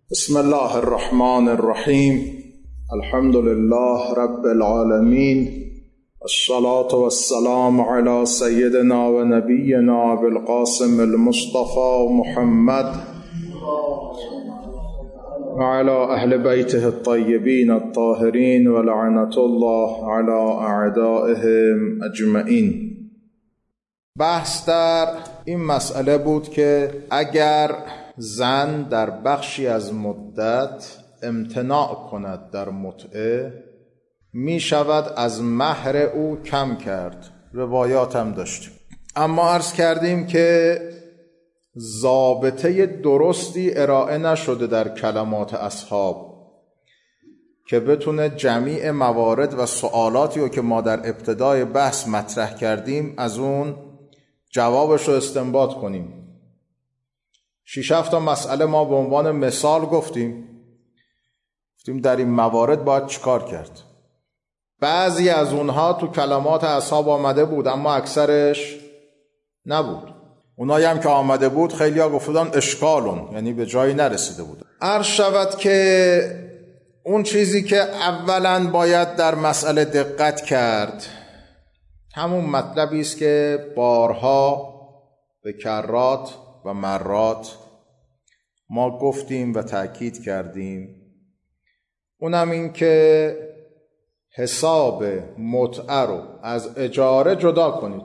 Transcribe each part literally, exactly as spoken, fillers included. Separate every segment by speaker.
Speaker 1: بسم الله الرحمن الرحیم. الحمد لله رب العالمین، الصلاة والسلام على سیدنا و نبینا بالقاسم المصطفى محمد و على اهل بیته الطیبین الطاهرین و لعنة الله على اعدائهم اجمعین. بحث در این مسئله بود که اگر زن در بخشی از مدت امتناع کند در متعه، می شود از مهر او کم کرد. روایات هم داشتیم، اما عرض کردیم که ضابطه درستی ارائه نشده در کلمات اصحاب که بتونه جمیع موارد و سوالاتی رو که ما در ابتدای بحث مطرح کردیم از اون جوابش رو استنباط کنیم. شش هفت تا مسئله ما به عنوان مثال گفتیم گفتیم در این موارد باید چیکار کرد. بعضی از اونها تو کلمات اصحاب آمده بود اما اکثرش نبود. اونایی هم که آمده بود خیلی ها گفتن اشکالون، یعنی به جایی نرسیده بود. عرض شود که اون چیزی که اولا باید در مسئله دقت کرد همون مطلبی است که بارها به کرات و مرات ما گفتیم و تأکید کردیم، اونم این که حساب متعه رو از اجاره جدا کنید،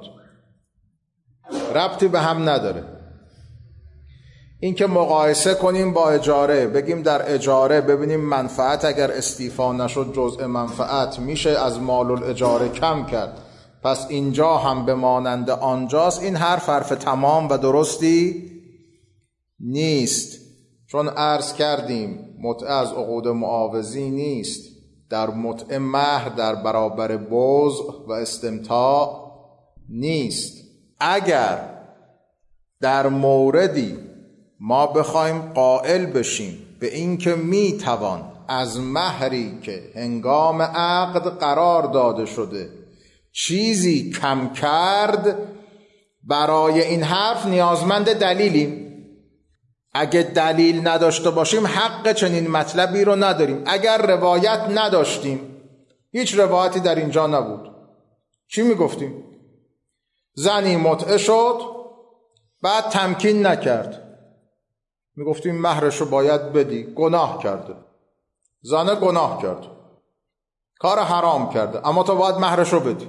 Speaker 1: ربطی به هم نداره. این که مقایسه کنیم با اجاره، بگیم در اجاره ببینیم منفعت اگر استیفا نشد جزء منفعت میشه از مال الاجاره کم کرد، پس اینجا هم به مانند آنجاست، این حرف حرف تمام و درستی نیست. چون عرض کردیم متعه از عقود معاوضی نیست. در متعه مهر در برابر بضع و استمتاع نیست. اگر در موردی ما بخوایم قائل بشیم به این که می توان از مهری که هنگام عقد قرار داده شده چیزی کم کرد، برای این حرف نیازمند دلیلیم. اگه دلیل نداشته باشیم حق چنین مطلبی رو نداریم. اگر روایت نداشتیم، هیچ روایتی در اینجا نبود، چی میگفتیم؟ زنی متعه شد بعد تمکین نکرد، میگفتیم مهرشو باید بدی، گناه کرده، زنه گناه کرد، کار حرام کرده، اما تو باید مهرشو بدی.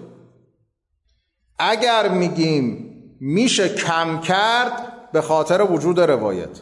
Speaker 1: اگر میگیم میشه کم کرد به خاطر وجود روایت،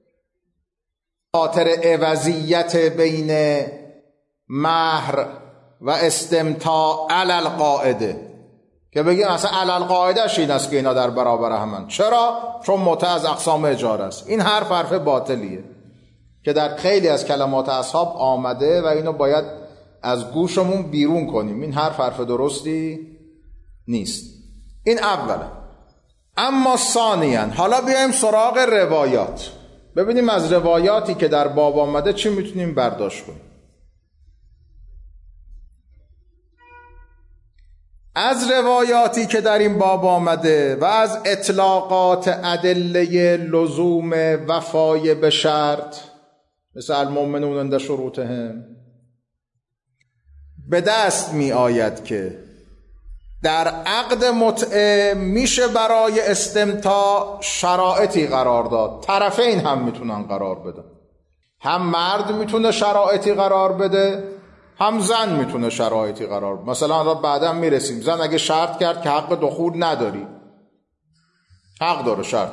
Speaker 1: خاطر عوضیت بین مهر و استمتاع علی القاعده، که بگیم اصلا علی القاعدهش این است که اینا در برابر همن. چرا؟ چون متعه از اقسام اجاره است. این حرف حرف باطلیه که در خیلی از کلمات اصحاب آمده و اینو باید از گوشمون بیرون کنیم. این حرف حرف درستی نیست. این اوله. اما ثانیاً حالا بیایم سراغ روایات، ببینیم از روایاتی که در باب آمده چی میتونیم برداشت کنیم. از روایاتی که در این باب آمده و از اطلاقات ادله لزوم وفای به شرط مثل المؤمنون عند شروطهم به دست می آید که در عقد متعه میشه برای استمتاع شرایطی قرار داد. طرفین هم میتونن قرار بدن، هم مرد میتونه شرایطی قرار بده، هم زن میتونه شرایطی قرار بده. مثلا بعدا میرسیم، زن اگه شرط کرد که حق دخول نداری، حق داره شرط.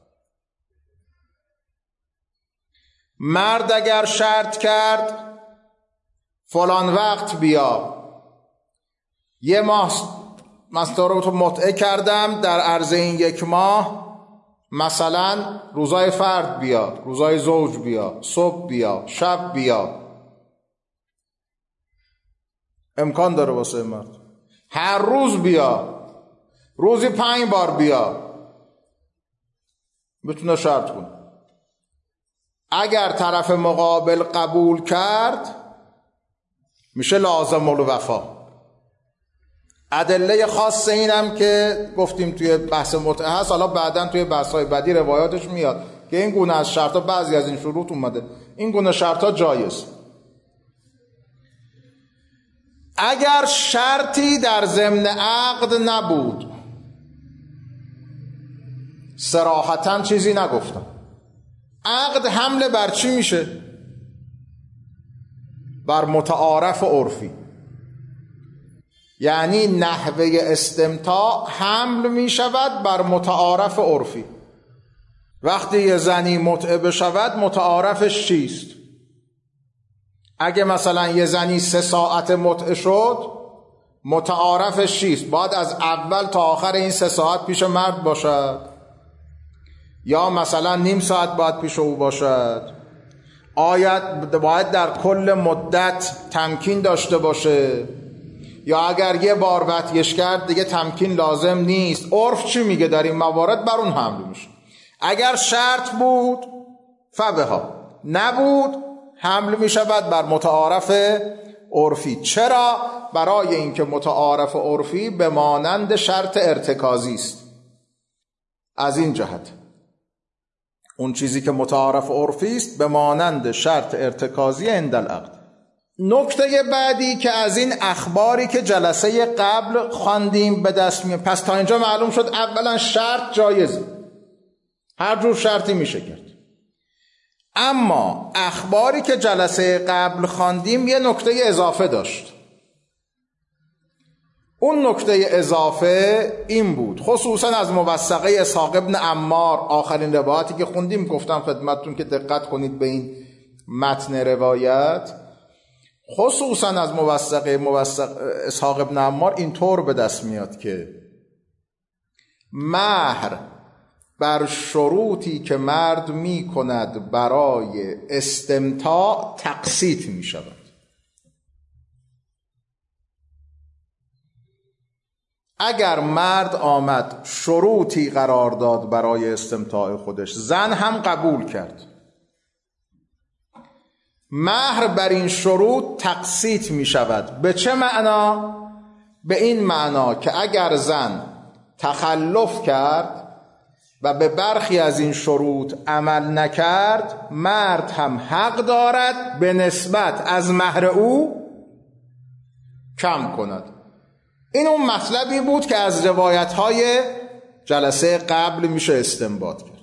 Speaker 1: مرد اگر شرط کرد فلان وقت بیا، یه ماه مثلا رو تو متعه کردم، در عرض این یک ماه مثلا روزای فرد بیا، روزای زوج بیا، صبح بیا، شب بیا، امکان داره واسه مرد. هر روز بیا، روزی پنج بار بیا، میتونه شرط کنه. اگر طرف مقابل قبول کرد میشه لازم الوفا. ادله خاص اینم که گفتیم توی بحث متعه هست، حالا بعداً توی بحث‌های بعدی روایاتش میاد، که این گونه از شرطا، بعضی از این شروط اومده، این گونه شرطا جایز. اگر شرطی در ضمن عقد نبود، صراحتاً چیزی نگفتم، عقد حمله بر چی میشه؟ بر متعارف و عرفی. یعنی نحوه استمتاع حمل می شود بر متعارف و عرفی. وقتی یه زنی متعه بشود، متعارفش چیست؟ اگه مثلا یه زنی سه ساعت متعه شد، متعارفش چیست؟ باید از اول تا آخر این سه ساعت پیش مرد باشد، یا مثلا نیم ساعت باید پیش او باشد؟ آید باید در کل مدت تمکین داشته باشه، یا اگر یه بار وطیش کرد دیگه تمکین لازم نیست؟ عرف چی میگه در این موارد؟ بر اون حمل میشه. اگر شرط بود فبها، نبود حمل میشود بر متعارف عرفی. چرا؟ برای اینکه متعارف عرفی به مانند شرط ارتکازی است. از این جهت اون چیزی که متعارف عرفی است به مانند شرط ارتکازی عند العقد. نکته بعدی که از این اخباری که جلسه قبل خواندیم به دست میاد، پس تا اینجا معلوم شد اولا شرط جایزه، هر جور شرطی میشه کرد. اما اخباری که جلسه قبل خواندیم یه نکته اضافه داشت. اون نکته اضافه این بود، خصوصا از موثقه اسحاق ابن عمار، آخرین روایتی که خوندیم، گفتم خدمتتون که دقت کنید به این متن روایت، خصوصا از موثقه موثق اسحاق ابن عمار اینطور به دست میاد که مهر بر شروطی که مرد می کند برای استمتاع تقسیط می شود. اگر مرد آمد شروطی قرار داد برای استمتاع خودش، زن هم قبول کرد، مهر بر این شروط تقسیط می شود. به چه معنا؟ به این معنا که اگر زن تخلف کرد و به برخی از این شروط عمل نکرد، مرد هم حق دارد به نسبت از مهر او کم کند. این اون مطلبی بود که از روایت‌های جلسه قبل میشه استنباط کرد.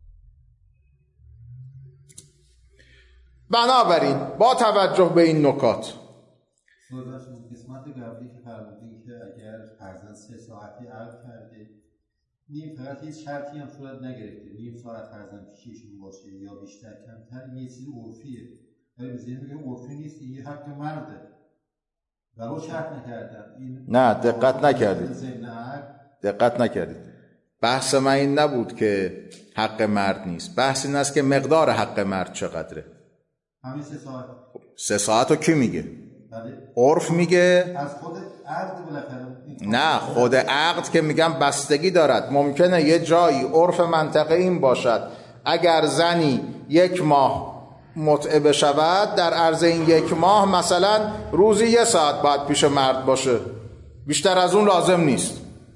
Speaker 1: بنابراین با توجه به این نکات،
Speaker 2: قسمت قبلی که فرمودین که اگر فرضاً سه ساعتی عقد کرده، نیم فقط هیچ شرطی هم صورت نگرفته، نیم ساعت فرضاً پیششون باشه یا بیشتر کمتر، این یه چیز عرفیه، ولی به ذهن میگم عرفی نیست، این یه حق مرده، برای شرط نکردن. این
Speaker 1: نه دقت نکردید دقت نکردید بحث من این نبود که حق مرد نیست، بحث این است که مقدار حق مرد چقدره.
Speaker 2: همین سه ساعت.
Speaker 1: سه ساعت رو کی میگه؟
Speaker 2: بله.
Speaker 1: عرف میگه.
Speaker 2: از خود عقد بالاخره.
Speaker 1: نه، خود عقد که میگم بستگی دارد. ممکنه یه جایی عرف منطقه این باشد اگر زنی یک ماه متعه بشود، در عرض این یک ماه مثلا روزی یه ساعت باید پیش مرد باشه، بیشتر از اون لازم نیست.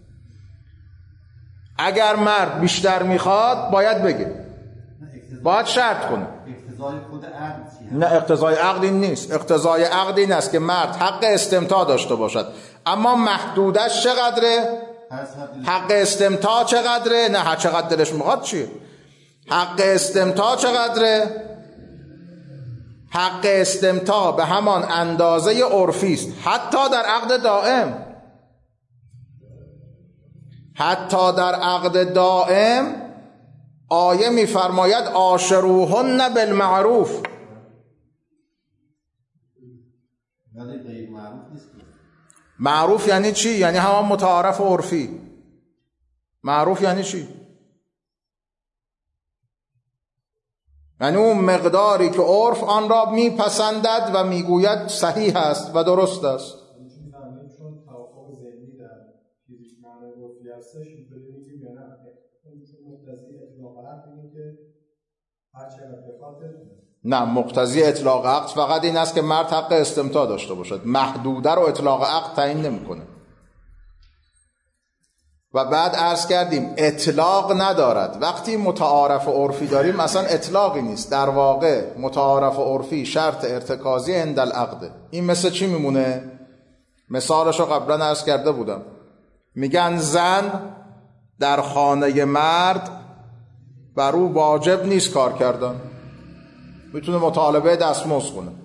Speaker 1: اگر مرد بیشتر میخواد باید بگه، باید شرط کنه.
Speaker 2: اقتضای خود عقد چیه؟
Speaker 1: نه، اقتضای عقد این نیست. اقتضای عقد این است که مرد حق استمتاع داشته باشد، اما محدودش چقدره؟ حق استمتاع چقدره؟ نه هر چقدر دلش میخواد چیه؟ حق استمتاع چقدره؟ حق استمتاع به همان اندازه عرفی است، حتی در عقد دائم. حتی در عقد دائم آیه میفرماید عاشروهن بالمعروف.
Speaker 2: ولی غیر معروف نیست.
Speaker 1: معروف یعنی چی؟ یعنی همان متعارف و عرفی. معروف یعنی چی؟ یعنی اون مقداری که عرف آن را میپسندد و میگوید صحیح است و درست است.
Speaker 3: چون توافق ذهنی در فیزیک معنای عرفی هستش، اینطوری میگیم یا نه؟ چون مقتضی اطلاق عقد اینه که هر چقدر بخواد.
Speaker 1: نه، مقتضی اطلاق عقد فقط این است که مرد حق استمتاع داشته باشد. محدوده رو اطلاق عقد تعیین نمیکنه. و بعد عرض کردیم اطلاق ندارد. وقتی متعارف و عرفی داریم اصلا اطلاقی نیست، در واقع متعارف و عرفی شرط ارتکازی عند العقد. این مثل چی میمونه؟ مثالشو قبلا عرض کرده بودم. میگن زن در خانه مرد بر او واجب نیست کار کردن، میتونه مطالبه دستمزد کنه.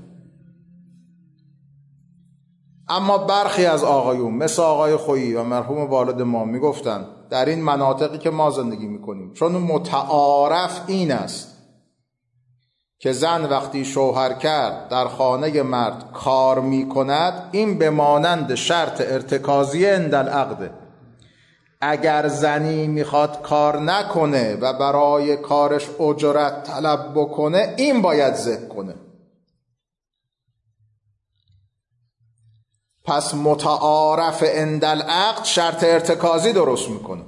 Speaker 1: اما برخی از آقایون مثل آقای خویی و مرحوم والد ما میگفتن در این مناطقی که ما زندگی میکنیم، چون متعارف این است که زن وقتی شوهر کرد در خانه مرد کار میکند، این به مانند شرط ارتکازی عند العقد. اگر زنی میخواد کار نکنه و برای کارش اجرت طلب بکنه، این باید ذکر کنه. پس متعارف عند العقد شرط ارتکازی درست میکنه.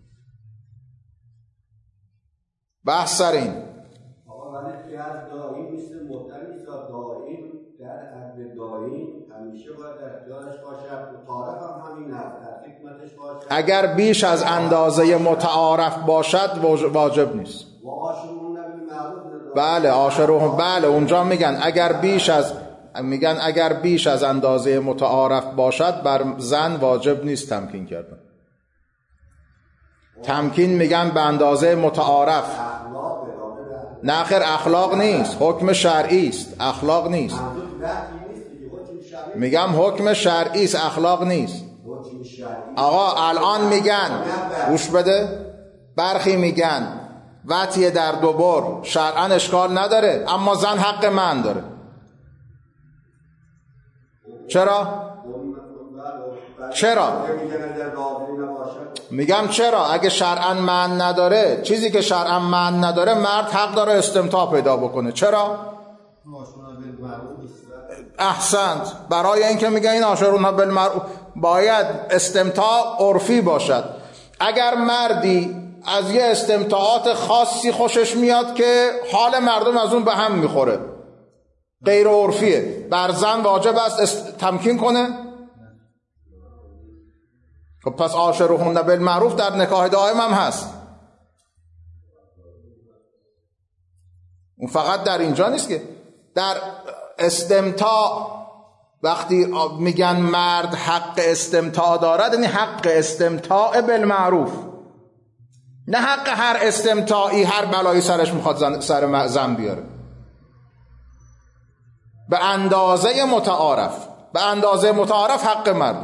Speaker 1: بحث سر این.
Speaker 4: آقا ولی خیال دائم مثل مطلق نیست، دائم در عقد دائم همیشه باید در اختیارش باشه، متعارف هم همین است، در خدمتش باشه.
Speaker 1: اگر بیش از اندازه متعارف باشد واجب نیست.
Speaker 4: و عاشرون نبی معروف.
Speaker 1: بله عاشرون، بله اونجا میگن اگر بیش از میگن اگر بیش از اندازه متعارف باشد بر زن واجب نیست تمکین کردن. تمکین میگن به اندازه متعارف. نه خیر، اخلاق نیست، حکم شرعی است، اخلاق نیست. میگم حکم شرعی است، اخلاق نیست. آقا الان میگن گوش بده، برخی میگن وطی در دوبر شرعا اشکال نداره اما زن حق من داره. چرا؟ چرا؟ میگم چرا؟ اگه شرعا من نداره، چیزی که شرعا من نداره، مرد حق داره استمتاع پیدا بکنه. چرا؟ احسنت. برای اینکه میگن این عاشرون بالمعروف باید استمتاع عرفی باشد. اگر مردی از یه استمتاعات خاصی خوشش میاد که حال مردم از اون به هم میخوره، غیر عرفیه، بر زن واجب است تمکین کنه؟ خب پس عاشرهن بالمعروف در نکاح دائم هم هست. اون فقط در اینجا نیست که در استمتاع وقتی میگن مرد حق استمتاع دارد، یعنی حق استمتاع بالمعروف، نه حق هر استمتاعی هر بلایی سرش میخواد سر زن بیاره. به اندازه متعارف، به اندازه متعارف حق مرده.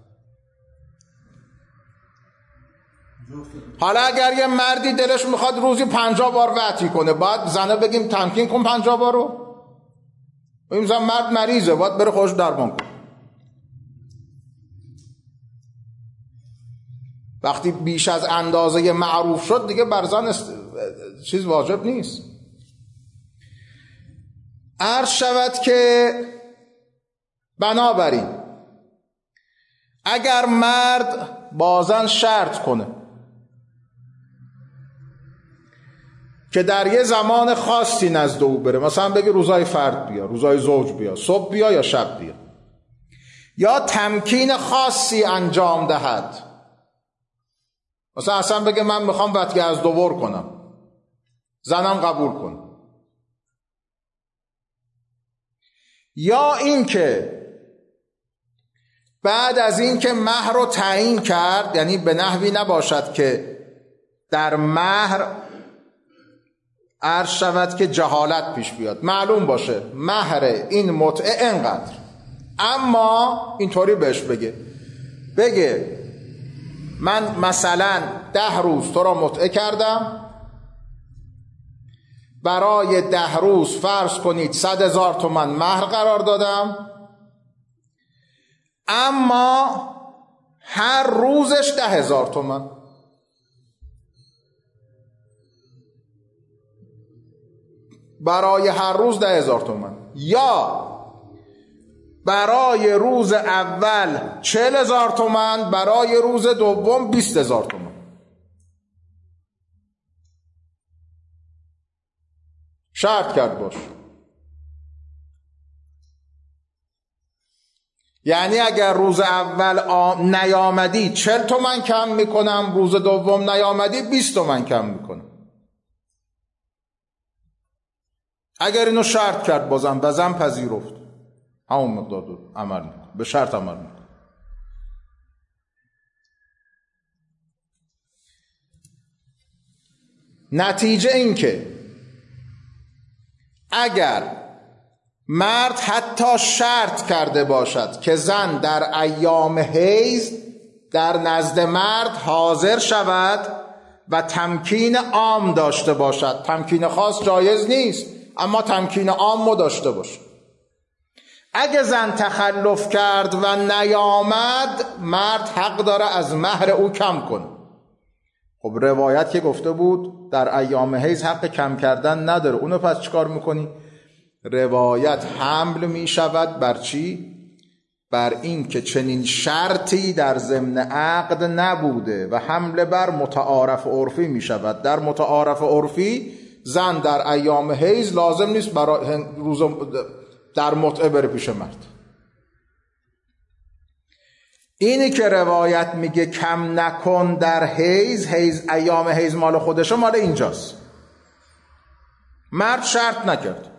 Speaker 1: حالا اگر یه مردی دلش میخواد روزی پنجاه بار وطی کنه، باید زنه بگیم تمکین کن پنجاه بار رو؟ این زن مرد مریضه، باید بره خودش درمان کن. وقتی بیش از اندازه معروف شد دیگه بر زن است... چیز واجب نیست. عرض شود که بنابراین اگر مرد با زن شرط کنه که در یه زمان خاصی نزد او بره، مثلا بگه روزای فرد بیا، روزای زوج بیا، صبح بیا یا شب بیا، یا تمکین خاصی انجام دهد، مثلا اصلا بگه من میخوام وطی از دوبر کنم، زنم قبول کن، یا این که بعد از این که مهر رو تعیین کرد، یعنی به نحوی نباشد که در مهر عرض شود که جهالت پیش بیاد، معلوم باشه مهر این متعه انقدر، اما اینطوری بهش بگه بگه من مثلا ده روز تو را متعه کردم، برای ده روز فرض کنید صد هزار تومان مهر قرار دادم، اما هر روزش ده هزار تومان. برای هر روز ده هزار تومان، یا برای روز اول چهل هزار تومان، برای روز دوم بیست هزار تومان. شرط کرد باش. یعنی اگر روز اول نیامدی چل تومن کم میکنم، روز دوم نیامدی بیست تومن کم میکنم. اگر اینو شرط کرد بازم بازم پذیرفت، همون مقدار عمل میکنه، به شرط عمل میکنه. نتیجه این که اگر مرد حتی شرط کرده باشد که زن در ایام حیض در نزد مرد حاضر شود و تمکین عام داشته باشد، تمکین خاص جایز نیست اما تمکین عام داشته باشد. اگه زن تخلف کرد و نیامد، مرد حق داره از مهر او کم کنه. خب روایت که گفته بود در ایام حیض حق کم کردن نداره، اونو پس چیکار میکنی؟ روایت حمل میشود بر چی؟ بر این که چنین شرطی در ضمن عقد نبوده و حمله بر متعارف عرفی میشود. در متعارف عرفی زن در ایام حیض لازم نیست برای روز در متعه بره پیش مرد. اینی که روایت میگه کم نکن در حیض، حیض ایام حیض مال خودشه، مال اینجاست. مرد شرط نکرد.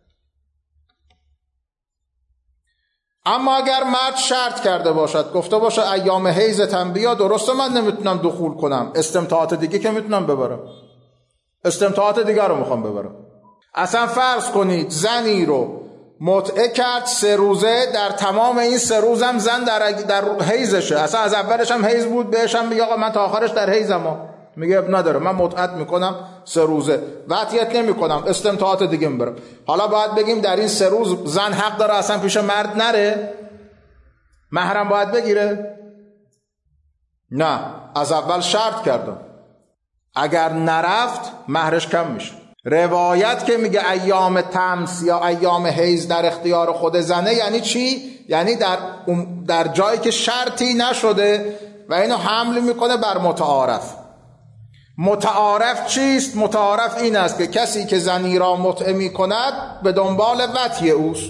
Speaker 1: اما اگر مرد شرط کرده باشد، گفته باشه ایام حیضتم بیا، درسته من نمیتونم دخول کنم، استمتاعات دیگه که میتونم ببرم، استمتاعات دیگه رو میخوام ببرم. اصلا فرض کنید زنی رو متعه کرد سه روزه، در تمام این سه روزم زن در در حیضشه، اصلا از اولش هم حیض بود، بهش هم میگه آقا من تا آخرش در حیضم، میگه اب نداره من متعت میکنم سه روزه، وطیت نمیکنم، استمتاعات دیگه میبرم. حالا باید بگیم در این سه روز زن حق داره اصلا پیش مرد نره، محرم باید بگیره؟ نه، از اول شرط کردم اگر نرفت مهرش کم میشه. روایت که میگه ایام تمس یا ایام حیض در اختیار خود زنه، یعنی چی؟ یعنی در در جایی که شرطی نشده و اینو حمل میکنه بر متعارف. متعارف چیست؟ متعارف این است که کسی که زنی را متعه میکند به دنبال وطی اوست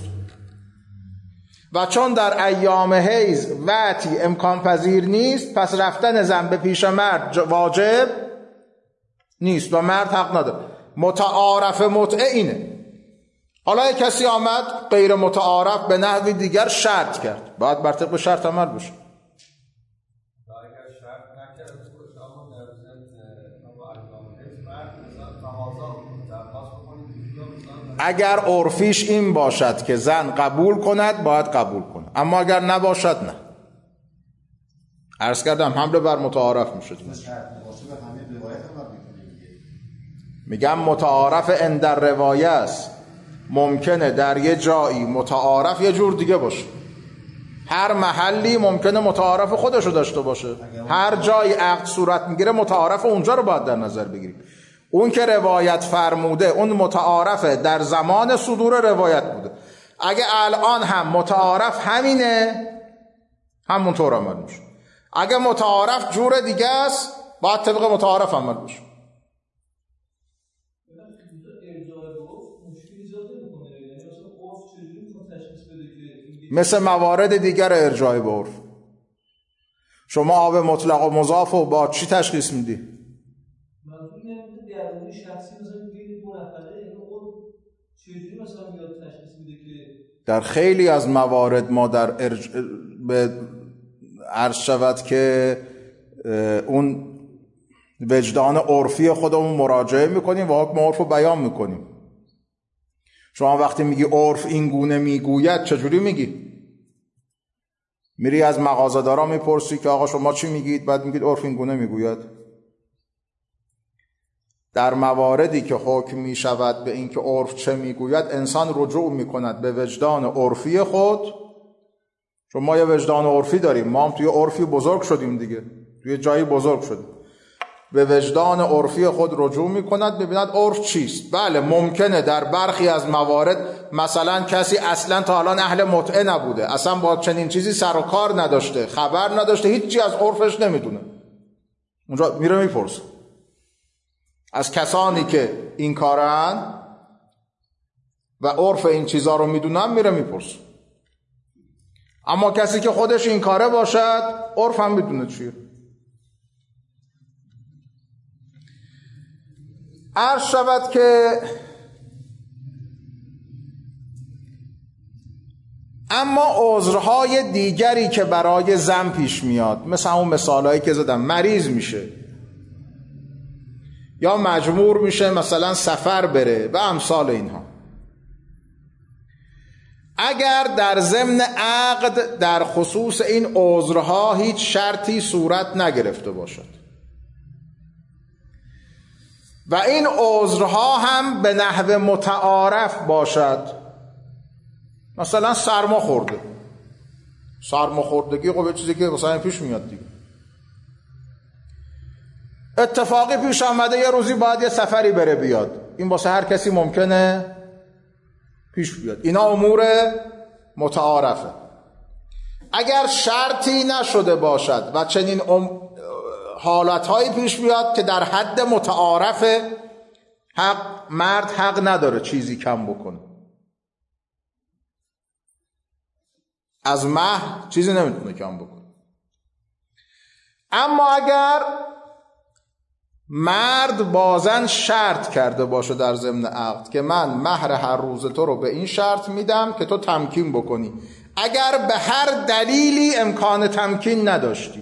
Speaker 1: و چون در ایام حیض وطی امکان پذیر نیست، پس رفتن زن به پیش مرد واجب نیست و مرد حق نداره. متعارف متعه اینه. حالا کسی آمد غیر متعارف به نحوی دیگر شرط کرد، باید بر طبق شرط عمل بشه. اگر عرفیش این باشد که زن قبول کند باید قبول کنه، اما اگر نباشد نه. عرض کردم حمله بر متعارف میشه. میگم متعارف اندر روایه است. ممکنه در یه جایی متعارف یه جور دیگه باشه، هر محلی ممکنه متعارف خودشو داشته باشه، هر جایی عقد صورت میگیره متعارف اونجا رو باید در نظر بگیریم. اون که روایت فرموده اون متعارفه در زمان صدور روایت بوده، اگه الان هم متعارف همینه همونطور عمل میشه. اگه متعارف جور دیگه است باید طبق متعارف عمل بشه. مثل موارد دیگر ارجاع به عرف. شما آب مطلق و مضاف و با چی تشخیص میدی؟
Speaker 5: منظور اینه که درونی شخصی مثلا بین دو نفره، یعنی اون چجوری مثلا میاد تشخیص میده که
Speaker 1: در خیلی از موارد ما در ارج... به عرض شود که اون وجدان عرفی خودمون مراجعه میکنیم و حکم عرف رو بیان میکنیم. شما وقتی میگی عرف این گونه میگوید چجوری میگی؟ میری از مغازه‌دارا میپرسی که آقا شما چی میگید؟ بعد میگید عرف این گونه میگوید. در مواردی که حکم میشود به این که عرف چه میگوید، انسان رجوع میکند به وجدان عرفی خود. چون ما یه وجدان عرفی داریم، ما هم توی عرفی بزرگ شدیم دیگه، توی جایی بزرگ شدیم. به وجدان عرفی خود رجوع میکند ببیند عرف چیست. بله ممکنه در برخی از موارد مثلا کسی اصلا تا الان اهل متعه نبوده، اصلا با چنین چیزی سر و کار نداشته، خبر نداشته، هیچی از عرفش نمیدونه، اونجا میره میپرسه از کسانی که این کارن و عرف این چیزا رو میدونن، میره میپرسه. اما کسی که خودش این کاره باشد عرف هم بدونه چیه. عرض شود که اما عذرهای دیگری که برای زن پیش میاد، مثل اون مثالهایی که زدم، مریض میشه یا مجبور میشه مثلا سفر بره و امثال اینها، اگر در ضمن عقد در خصوص این عذرها هیچ شرطی صورت نگرفته باشد و این عذرها هم به نحو متعارف باشد، مثلا سرما خورده، سرما خوردگی خب چیزی که مثلا پیش میاد دیگه، اتفاقی پیش آمده یه روزی باید یه سفری بره بیاد، این واسه هر کسی ممکنه پیش بیاد، اینا امور متعارفه. اگر شرطی نشده باشد و چنین حالتهایی پیش بیاد که در حد متعارف، حق مرد حق نداره چیزی کم بکنه، از مهر چیزی نمیتونه کم بکنه. اما اگر مرد بازن شرط کرده باشه در ضمن عقد که من مهر هر روز تو رو به این شرط میدم که تو تمکین بکنی، اگر به هر دلیلی امکان تمکین نداشتی،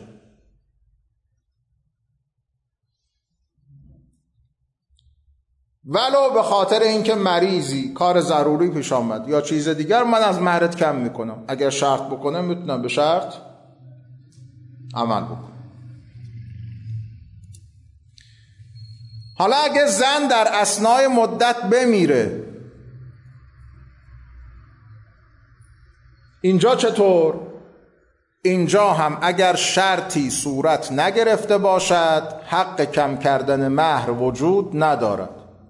Speaker 1: ولو به خاطر اینکه مریضی، کار ضروری پیش آمد یا چیز دیگر، من از مهرت کم میکنم، اگر شرط بکنه میتونم به شرط عمل بکنم. حالا اگه زن در اثنای مدت بمیره، اینجا چطور؟ اینجا هم اگر شرطی صورت نگرفته باشد حق کم کردن مهر وجود ندارد،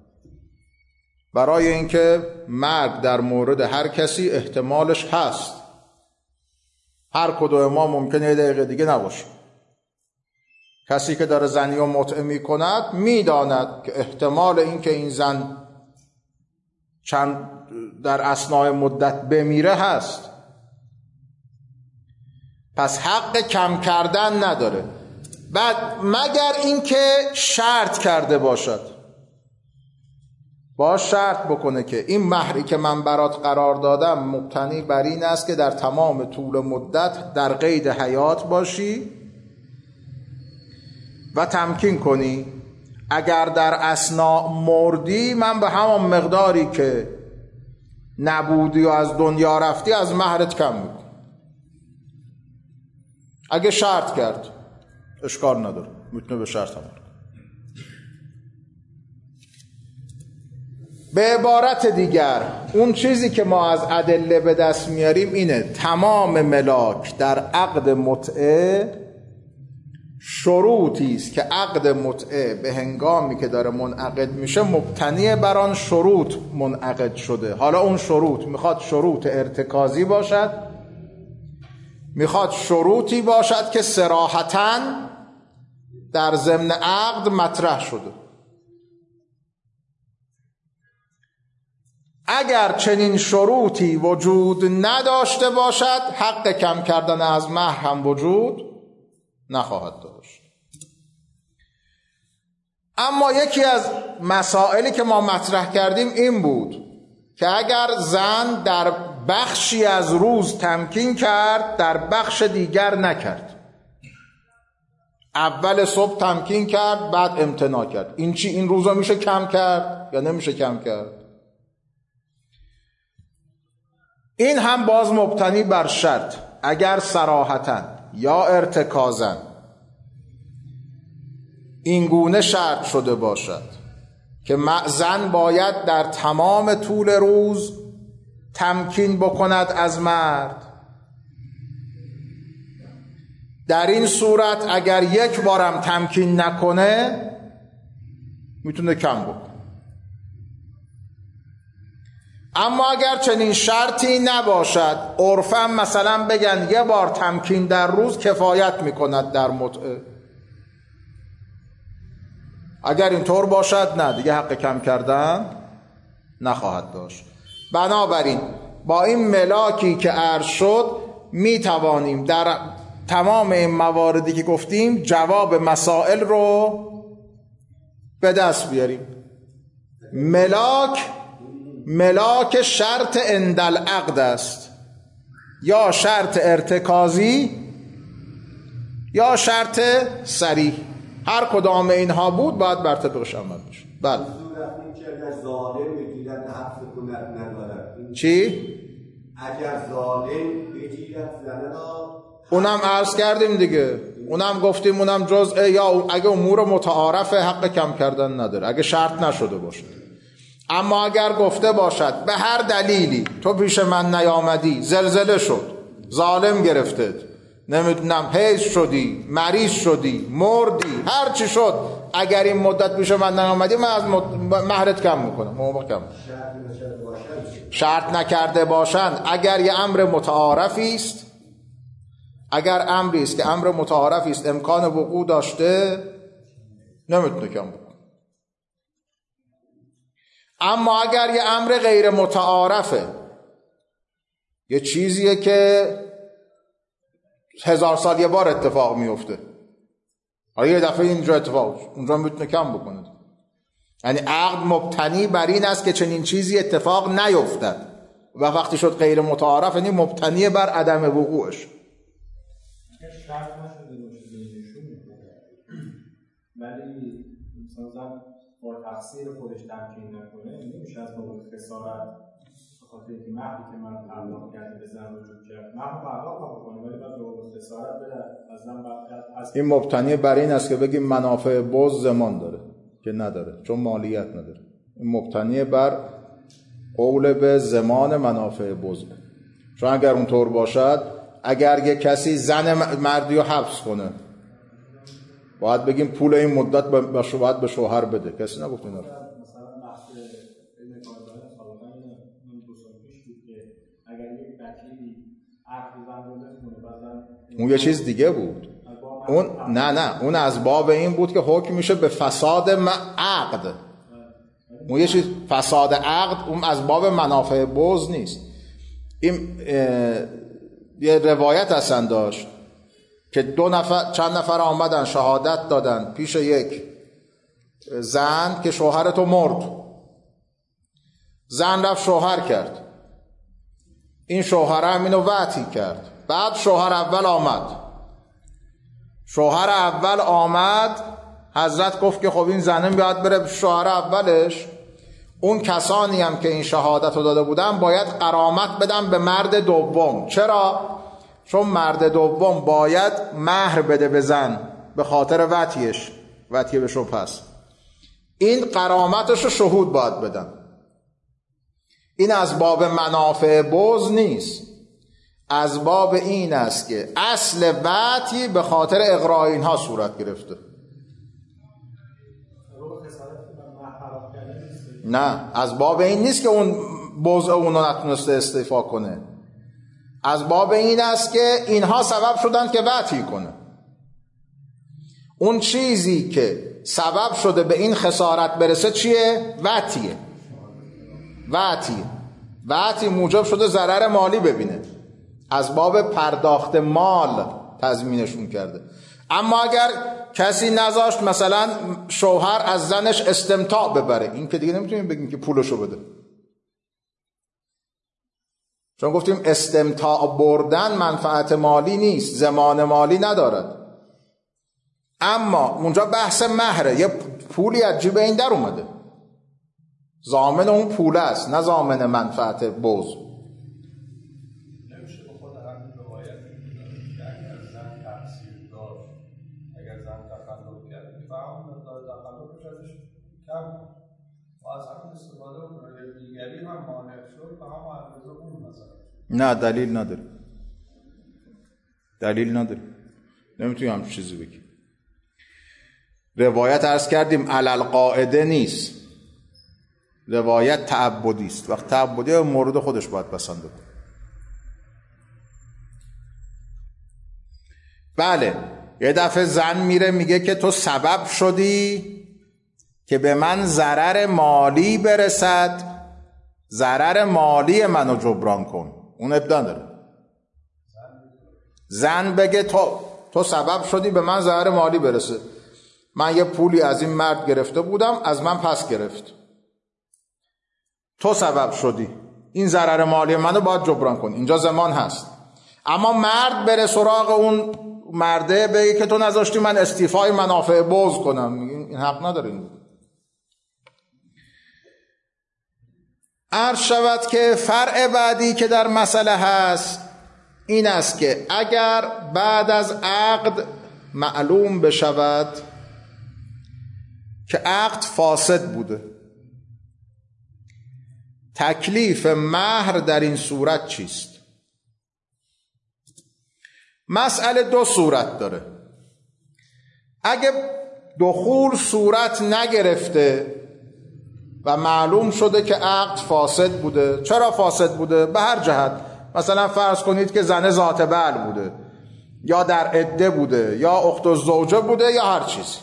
Speaker 1: برای اینکه مرگ در مورد هر کسی احتمالش هست، هر کدوم ما ممکنه یه دقیقه دیگه نباشه. کسی که داره زنی و متعه می کند میداند که احتمال اینکه این زن چند در اثنای مدت بمیره هست، پس حق کم کردن نداره. بعد مگر اینکه شرط کرده باشد، با شرط بکنه که این مهری که من برات قرار دادم مبتنی بر این است که در تمام طول مدت در قید حیات باشی و تمکین کنی، اگر در اثنا مردی من به همان مقداری که نبودی و از دنیا رفتی از مهرت کم میکنم. اگه شرط کرد اشکال نداره، میتونه به شرط هم. به عبارت دیگر اون چیزی که ما از ادله به دست میاریم اینه: تمام ملاک در عقد متعه شروطی است که عقد متعه به هنگامی که داره منعقد میشه مبتنی بر آن شروط منعقد شده. حالا اون شروط میخواد شروط ارتکازی باشد، میخواد شروطی باشد که صراحتاً در ضمن عقد مطرح شده. اگر چنین شروطی وجود نداشته باشد حق کم کردن از مهر هم وجود نخواهد داشت. اما یکی از مسائلی که ما مطرح کردیم این بود که اگر زن در بخشی از روز تمکین کرد در بخش دیگر نکرد، اول صبح تمکین کرد بعد امتناع کرد، این چی؟ این روزا میشه کم کرد یا نمیشه کم کرد؟ این هم باز مبتنی بر شرط، اگر صراحتاً یا ارتکازاً این گونه شرط شده باشد که زن باید در تمام طول روز تمکین بکند از مرد، در این صورت اگر یک بارم تمکین نکنه میتونه کم بکنه. اما اگر چنین شرطی نباشد، عرفاً مثلا بگن یه بار تمکین در روز کفایت میکند در متعه، اگر اینطور باشد نه دیگه حق کم کردن نخواهد داشت. بنابراین با این ملاکی که عرض شد می توانیم در تمام این مواردی که گفتیم جواب مسائل رو به دست بیاریم. ملاک ملاک شرط عند العقد است، یا شرط ارتکازی یا شرط صریح. هر کدام اینها بود باید بر طبقش عمل بشه. بله.
Speaker 4: ظالم بگیرد حبس کند ندارد.
Speaker 1: چی؟
Speaker 4: اگر ظالم بگیرد زنه را،
Speaker 1: اونم عرض کردیم دیگه، اونم گفتیم اونم جزء، یا اگه امور متعارف حق کم کردن نداره اگه شرط نشده باشه. اما اگر گفته باشد به هر دلیلی تو پیش من نیامدی، زلزله شد، ظالم گرفتت، نمیدونم حیض شدی، مریض شدی، مردی، هر چی شد، اگر این مدت پیش من نیامدی من از مهرت کم میکنم. موقع کم شرط نکرده باشند. اگر یه امر متعارفی است، اگر امری است که امر متعارفی است امکان وقوع داشته، نمیتونه کم بکنه. اما اگر یه امر غیر متعارفه، یه چیزیه که هزار سال یه بار اتفاق میفته، حالا یه دفعه اینجا اتفاق شد، اونجا میتونه کم بکنه. یعنی عقد مبتنی بر این است که چنین چیزی اتفاق نیفتد، و وقتی شد غیر متعارف یعنی مبتنی بر عدم وقوعش.
Speaker 3: شرط نشده باشه بینشون، ولی مثلا با تقصیر خودش تمکین نکنه، نمیشه از باب خسارت به خاطر اینکه مهری که من پرداخت کردم به زن وجود کرد، مهر پرداخت بکنه ولی بعد به باب خسارت بده از زن بعد. این
Speaker 1: مبتنی بر این است که بگیم منافع بز زمان داره که نداره، چون مالیت نداره. این مبتنی بر قول به زمان منافع بز. چون اگر اونطور باشد، اگر یک کسی زن مردی رو حبس کنه، باید بگیم پول این مدت به شوهر به شوهر بده. کسی نگفت اینا رو.
Speaker 3: مثلا بحث علم کارگاه سابقا این دو سال پیش بود که اگر یک وکیلی عقد زن رو بخونه بعدن
Speaker 1: اون یه چیز دیگه بود. اون نه نه اون از باب این بود که حکم میشه به فساد عقد. اون یه چیز فساد عقد، اون از باب منافع بز نیست. این یه روایت هستن داشت که دو نفر چند نفر آمدن شهادت دادن پیش یک زن که شوهر تو مرد. زن رفت شوهر کرد، این شوهر هم اینو وطی کرد. بعد شوهر اول آمد شوهر اول آمد حضرت گفت که خب این زنم باید بره شوهر اولش. اون کسانی هم که این شهادت رو داده بودن باید غرامت بدن به مرد دوم. چرا؟ چون مرد دوم باید مهر بده به زن به خاطر وطیش، وطیه به شو. پس این غرامتش رو شهود باید بدن. این از باب منافع بز نیست، از باب این است که اصل وطی به خاطر اقراء اینها صورت گرفته. نه، از باب این نیست که اون بز اونو نتونسته استعفا کنه، از باب این است که اینها سبب شدن که وطی کنه. اون چیزی که سبب شده به این خسارت برسه چیه؟ وطیه. وطی وطی موجب شده ضرر مالی ببینه، از باب پرداخت مال تضمینشون کرده. اما اگر کسی نذاشت مثلا شوهر از زنش استمتاع ببره، این که دیگه نمیتونیم بگیم که پولشو بده، چون گفتیم استمتاع بردن منفعت مالی نیست، ضمان مالی ندارد. اما اونجا بحث مهره، یه پولی از جیب این در اومده، ضامن اون پول است نه ضامن منفعت بوز.
Speaker 6: نمیشه به خود همین روایت که اگر زن تقصیر داشت، اگر زن تخلف کرد که فهم مقدار تخلفش ازش کم و از همین استفاده کنه، دیگری هم مانع شد و هم عرضه اون مثلا.
Speaker 1: نه دلیل نداره، دلیل نداره، نمیتونی همچون چیزی بگی. روایت عرض کردیم علل قاعده نیست، روایت تعبدی است. وقت تعبدی مورد خودش باید بسنده کنه. بله، یه دفعه زن میره میگه که تو سبب شدی که به من ضرر مالی برسد، ضرر مالی منو جبران کن. اون ابدان داره.
Speaker 6: زن
Speaker 1: زن بگه تو تو سبب شدی به من ضرر مالی برسه، من یه پولی از این مرد گرفته بودم از من پس گرفت، تو سبب شدی، این ضرر مالی منو باید جبران کنی، اینجا ضمان هست. اما مرد بره سراغ اون مرده بگه که تو نذاشتی من استیفای منافع بوز کنم، این حق نداره. عرض شود که فرع بعدی که در مسئله هست این است که اگر بعد از عقد معلوم بشود که عقد فاسد بوده، تکلیف مهر در این صورت چیست؟ مسئله دو صورت داره. اگه دخول صورت نگرفته و معلوم شده که عقد فاسد بوده، چرا فاسد بوده؟ به هر جهت، مثلا فرض کنید که زنه ذات بعل بوده یا در عده بوده یا اخت الزوجه بوده یا هر چیزی.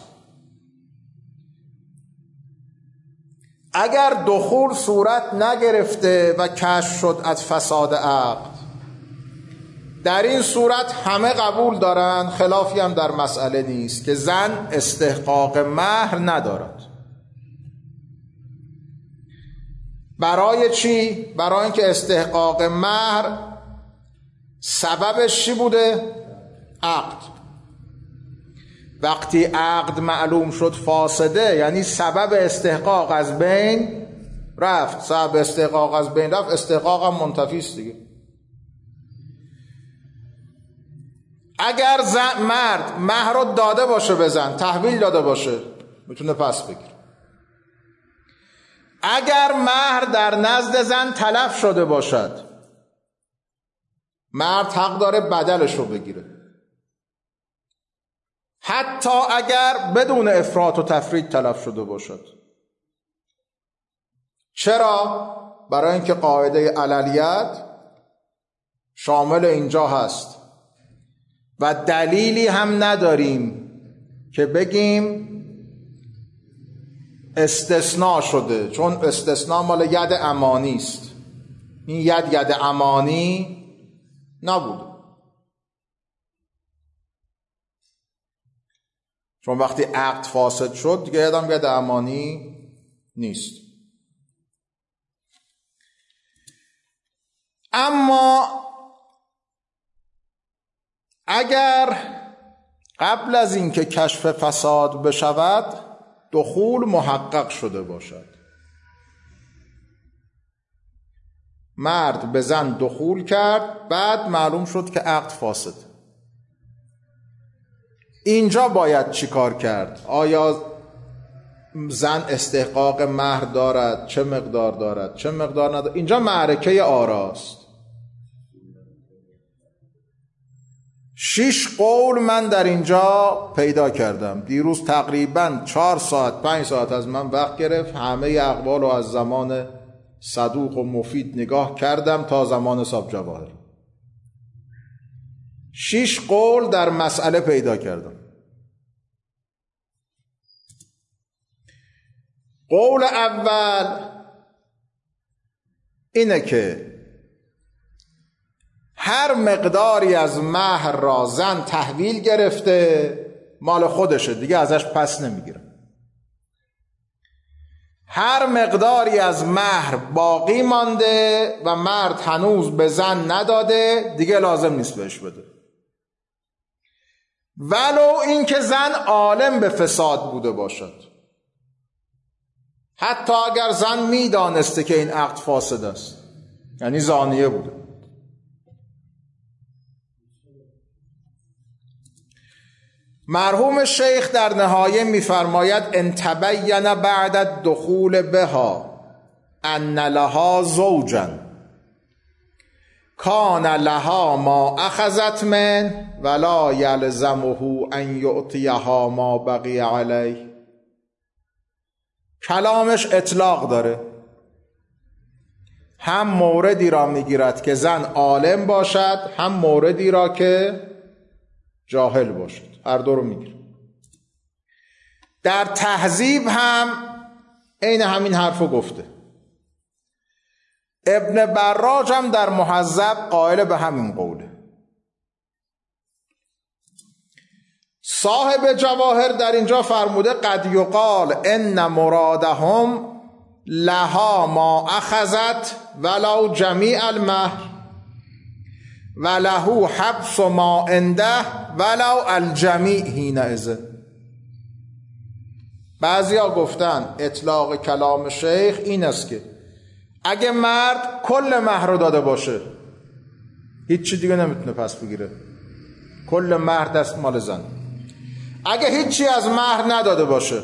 Speaker 1: اگر دخول صورت نگرفته و کشف شد از فساد عقد، در این صورت همه قبول دارن، خلافی هم در مسئله نیست که زن استحقاق مهر ندارد. برای چی؟ برای اینکه استحقاق مهر سببش چی بوده؟ عقد. وقتی عقد معلوم شد فاسده، یعنی سبب استحقاق از بین رفت. سبب استحقاق از بین رفت، استحقاق هم منتفی است دیگه. اگر زن مرد مهر رو داده باشه به زن، تحویل داده باشه، میتونه پس بگیره. اگر مهر در نزد زن تلف شده باشد، مرد حق داره بدلش رو بگیره، حتی اگر بدون افراط و تفرید تلف شده باشد. چرا؟ برای اینکه قاعده عللیت شامل اینجا هست و دلیلی هم نداریم که بگیم استثناء شده، چون استثناء مال ید امانی است. این ید ید امانی نبود، چون وقتی عقد فاسد شد دیگه یدم ید امانی نیست. اما اگر قبل از اینکه کشف فساد بشود دخول محقق شده باشد، مرد به زن دخول کرد، بعد معلوم شد که عقد فاسد، اینجا باید چی کار کرد؟ آیا زن استحقاق مهر دارد؟ چه مقدار دارد؟ چه مقدار ندارد؟ اینجا معرکه آراست. شش قول من در اینجا پیدا کردم. دیروز تقریبا چهار ساعت پنج ساعت از من وقت گرفت، همه اقوال رو از زمان صدوق و مفید نگاه کردم تا زمان صاحب جواهر. شش قول در مسئله پیدا کردم. قول اول اینه که هر مقداری از مهر را زن تحویل گرفته مال خودشه، دیگه ازش پس نمیگیره. هر مقداری از مهر باقی مانده و مرد هنوز به زن نداده، دیگه لازم نیست بهش بده، ولو اینکه زن عالم به فساد بوده باشد. حتی اگر زن میدانسته که این عقد فاسد است، یعنی زانیه بوده. مرحوم شیخ در نهایه میفرماید ان تبین بعد الدخول بها ان لها زوجا کان لها ما اخذت من ولا یلزمه ان یعطیها ما بقی علیه. کلامش اطلاق داره، هم موردی را میگیرد که زن عالم باشد، هم موردی را که جاهل باشد، هر دو رو میگیره. در تهذیب هم عین همین حرفو گفته. ابن براج هم در مهذب قائل به همین قوله. صاحب جواهر در اینجا فرموده قد یقال ان مرادهم لها ما اخذت ولو جمیع المهر ولهو حبس ما عنده ولو الجمیع حینئذ. بعضیا گفتن اطلاق کلام شیخ این است که اگه مرد کل مهر رو داده باشه هیچ چی دیگه نمیتونه پس بگیره، کل مهر دست مال زن. اگه هیچی از مهر نداده باشه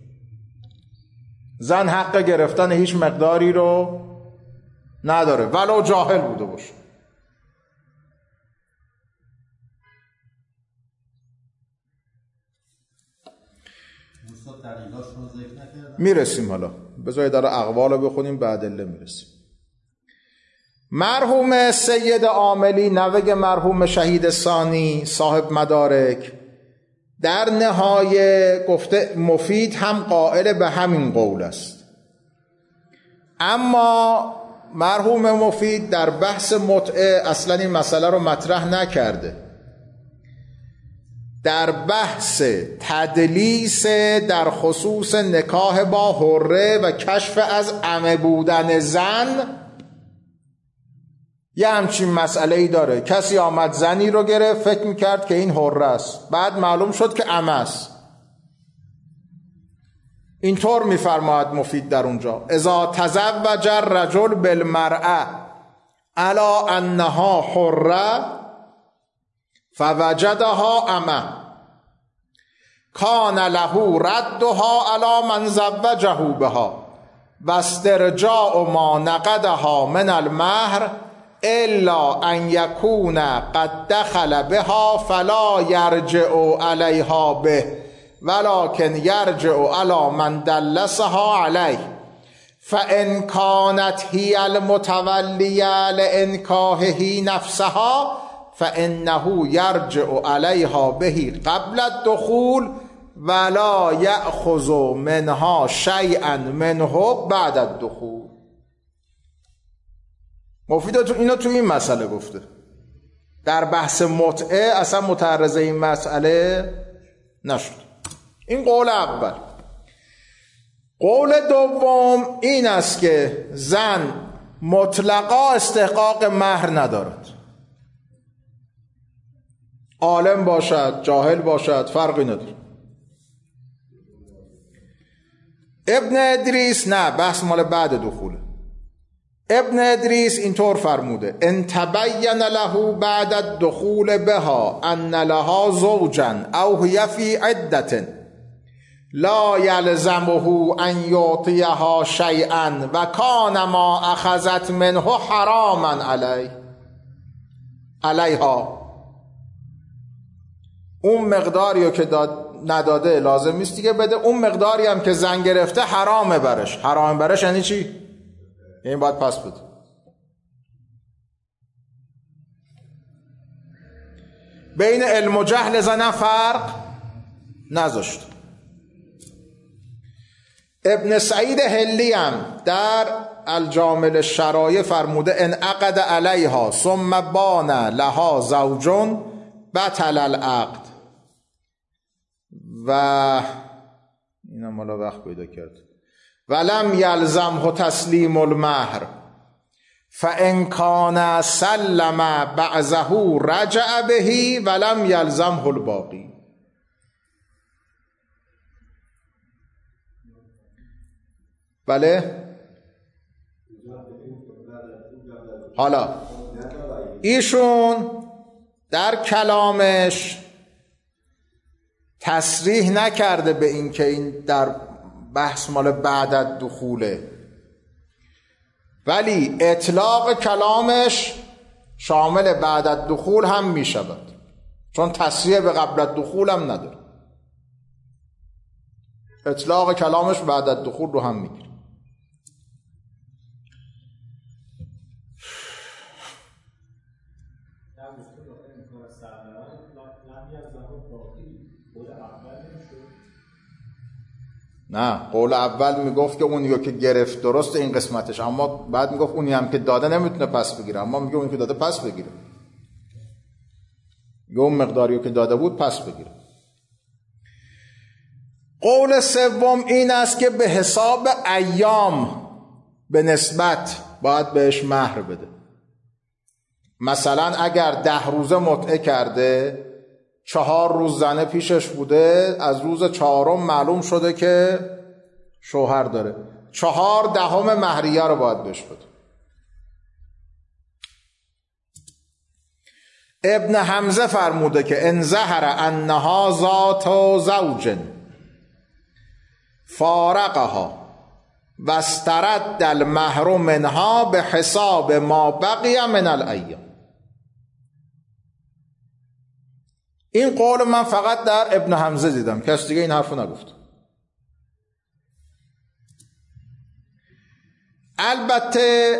Speaker 1: زن حق گرفتن هیچ مقداری رو نداره ولو جاهل بوده باشه. میرسیم حالا، بذارید داره اقوال رو بخونیم بعد ادله میرسیم. مرحوم سید عاملی نوه مرحوم شهید ثانی صاحب مدارک در نهایه گفته مفید هم قائل به همین قول است، اما مرحوم مفید در بحث متعه اصلا این مسئله رو مطرح نکرده. در بحث تدلیس در خصوص نکاح با حره و کشف از عمه بودن زن یه همچین مسئله ای داره. کسی آمد زنی رو گرفت فکر میکرد که این حره است، بعد معلوم شد که عمه است. اینطور میفرماید مفید در اونجا اذا تزوج الرجل بالمرأة علی انها حره فوجدها عمه کان له ردها علی من زوجه بها و استرجاع ما نقدها من المهر الا ان یکون قد دخل بها فلا یرجع علیها به ولکن یرجع علی من دلسها علیه فان کانت هی المتولیه لانکاحه نفسها فانه یرجع علیها به قبل الدخول ولا یأخذ منها شیئا منه بعد الدخول. مفید تو اینو تو این مسئله گفته. در بحث متعه اصلا متعرض این مسئله نشد. این قول اول. قول دوم این است که زن مطلقا استحقاق مهر ندارد، عالم باشد جاهل باشد فرقی نداره. ابن ادریس نه، بحث مال بعد دخوله. ابن ادریس اینطور فرموده ان تبین له بعد الدخول بها ان لها زوجا او هی فی عدة لا یلزمه ان یعطیها شیئا و کان ما اخذت منه حراما علی علیها. اون مقداری که داد نداده لازم نیست دیگه بده، اون مقداری هم که زن گرفته حرامه برش. حرام برش یعنی چی؟ یعنی باید پس بده. بین علم و جهل زن فرق نذاشت. ابن سعید هلی هم در الجامل الشرایع فرموده ان عقد علیها ثم بان لها زوجون بطل العقد و اینا مالا وقت پیدا کرد ولم یلزمه تسلیم المهر فان کان سلم بعضه رجع به ولم یلزمه الباقی. بله حالا ایشون در کلامش تصریح نکرده به این که این در بحث مال بعد از دخوله، ولی اطلاق کلامش شامل بعد از دخول هم می شود، چون تصریح به قبل از دخول هم نداره. اطلاق کلامش بعد از دخول رو هم میگیره. نه، قول اول میگفت که اونی که گرفت درست این قسمتش، اما بعد میگفت اونی هم که داده نمیتونه پس بگیره، اما میگه اونی که داده پس بگیره، میگه اون مقداری که داده بود پس بگیره. قول سوم این است که به حساب ایام به نسبت باید بهش مهر بده. مثلا اگر ده روزه متعه کرده، چهار روز زنه پیشش بوده، از روز چهارم معلوم شده که شوهر داره، چهار دهم مهریه رو باید بهش بده. ابن حمزه فرموده که ان ظهر انها ذات زوج فارقها و استرد المهر منها به حساب ما بقی من الایام. این قول من فقط در ابن حمزه دیدم، کس دیگه این حرفو نگفت. البته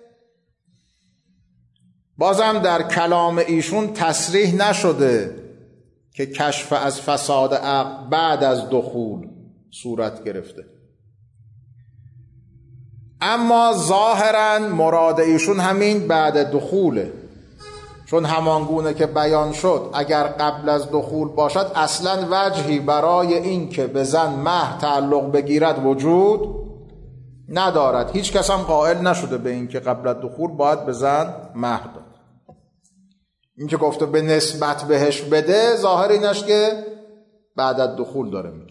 Speaker 1: بازم در کلام ایشون تصریح نشده که کشف از فساد عقد بعد از دخول صورت گرفته، اما ظاهرا مراد ایشون همین بعد دخوله، چون همانگونه که بیان شد اگر قبل از دخول باشد اصلا وجهی برای این که به زن مهر تعلق بگیرد وجود ندارد. هیچ کس هم قائل نشده به این که قبل از دخول باید به زن مهر داد. این که گفته به نسبت بهش بده، ظاهر اینش که بعد از دخول داره میگه.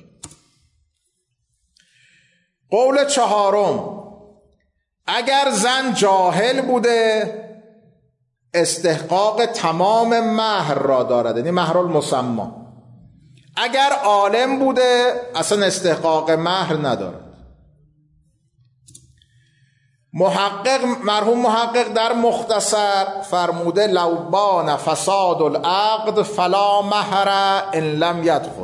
Speaker 1: قول چهارم، اگر زن جاهل بوده استحقاق تمام مهر را دارد، یعنی مهر المسمی. اگر عالم بوده اصلا استحقاق مهر ندارد. محقق مرحوم محقق در مختصر فرموده لو بان فساد العقد فلا مهر ان لم يدخل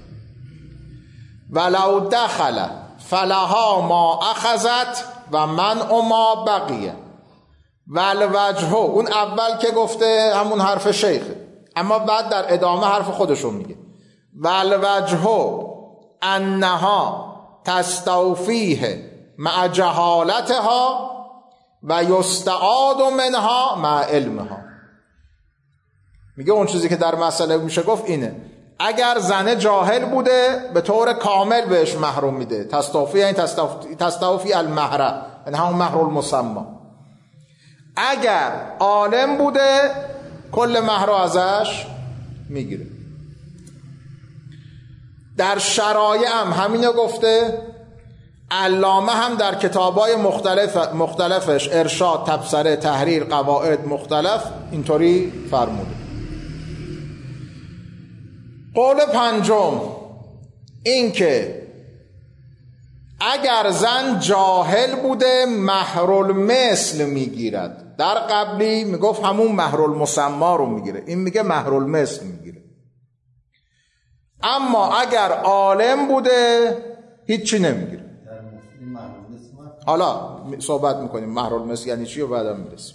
Speaker 1: ولو دخل فلها ما اخذت و منع ما بقیه والوجه. اون اول که گفته همون حرف شیخه، اما بعد در ادامه حرف خودشون میگه والوجه انها تستوفیه مع جهالتها و یستعاد منها مع علمها. میگه اون چیزی که در مسئله میشه گفت اینه، اگر زنه جاهل بوده به طور کامل بهش محروم میده، تستوفی یعنی تستوفی, تستوفی المهره، یعنی همون مهر المسمی. اگر عالم بوده کل مهر رو ازش میگیره. در شرایع هم همینو گفته. علامه هم در کتابای مختلف مختلفش ارشاد، تبصره، تحریر، قواعد مختلف اینطوری فرموده. قول پنجم این که اگر زن جاهل بوده مهر المثل میگیرد. در قبلی میگفت همون مهر المسمی رو میگیره، این میگه مهر المثل میگیره. اما اگر عالم بوده هیچی نمیگیره. حالا صحبت میکنیم مهر المثل یعنی چی و بعدا میرسیم.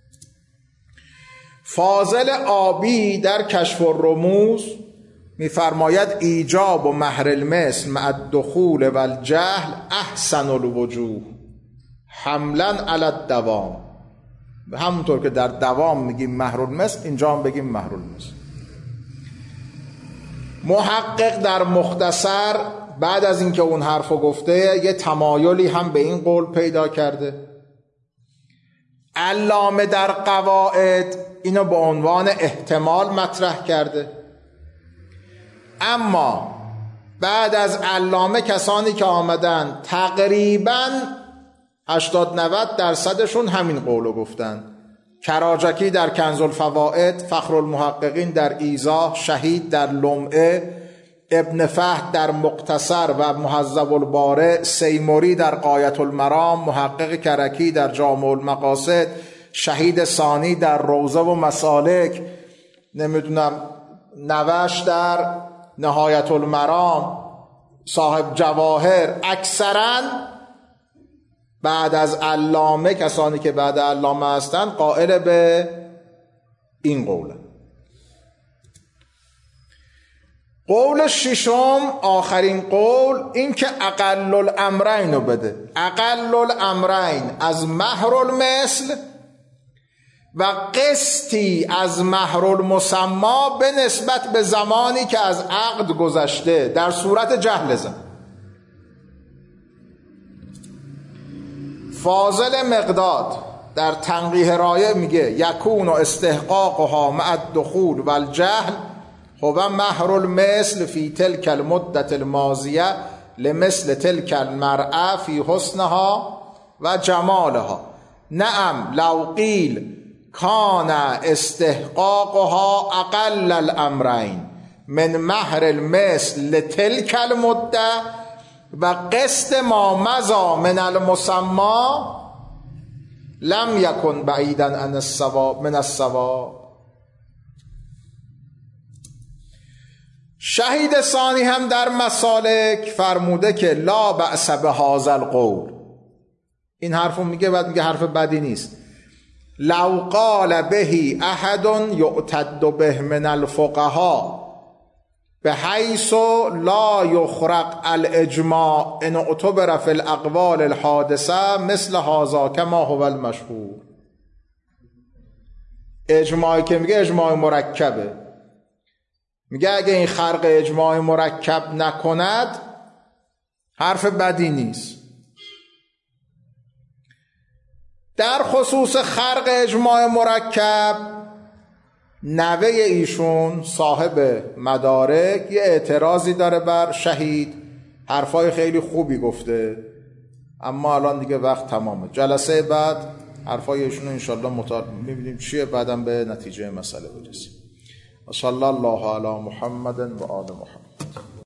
Speaker 1: فاضل آبی در کشف الرموز میفرماید ایجاب و مهر المثل مع الدخول و الجهل احسن الوجوه حملا علی الدوام. همونطور که در دوام میگیم مهر المثل، اینجا هم بگیم مهر المثل. محقق در مختصر بعد از اینکه اون حرفو گفته یه تمایلی هم به این قول پیدا کرده. علامه در قواعد اینو به عنوان احتمال مطرح کرده، اما بعد از علامه کسانی که آمدن تقریباً هشتاد نود درصدشون همین قولو گفتن. کراجکی در کنز الفوائد، فخر المحققین در ایضاح، شهید در لمعه، ابن فهد در مقتصر و مهذب البارع، سیموری در غایت المرام، محقق کرکی در جامع المقاصد، شهید ثانی در روضه و مسالک، نمیدونم نوش در نهایت المرام، صاحب جواهر، اکثرا بعد از علامه کسانی که بعد علامه هستن قائل به این قوله. قول ششم آخرین قول این که اقل الامرین رو بده. اقل الامرین از مهر المثل و قسطی از مهر المسما به نسبت به زمانی که از عقد گذشته در صورت جهل زن. فاضل مقداد در تنقیح رایع میگه یکون استحقاقها مع الدخول و الجهل هو مهر المثل فی تلک المدت الماضیه لمثل تلک المرأة فی حسنها و جمالها. نعم لو قیل کان استحقاقها اقل الامرین من مهر المثل لتلک المده و قسط ما مضى من المسما لم یکن بعیدا عن الصواب من الصواب. شهید ثانی هم در مسالک فرموده که لا بأس بهذا القول، این حرفو میگه بعد میگه حرف بدی نیست. لو قال به احد یعتد به من الفقهاء بحیث لا یخرق الاجماع ان اعتبر فی الاقوال الحادثه مثل هذا کما هو المشهور. اجماعی که میگه اجماع مرکبه، میگه اگه این خرق اجماع مرکب نکند حرف بدی نیست. در خصوص خرق اجماع مرکب نوه ایشون صاحب مدارک یه اعتراضی داره بر شهید، حرفای خیلی خوبی گفته، اما الان دیگه وقت تمامه. جلسه بعد حرفای ایشون انشالله مطالعه میبینیم چیه، بعدم به نتیجه مسئله برسیم. صلی الله علی محمد و آل محمد.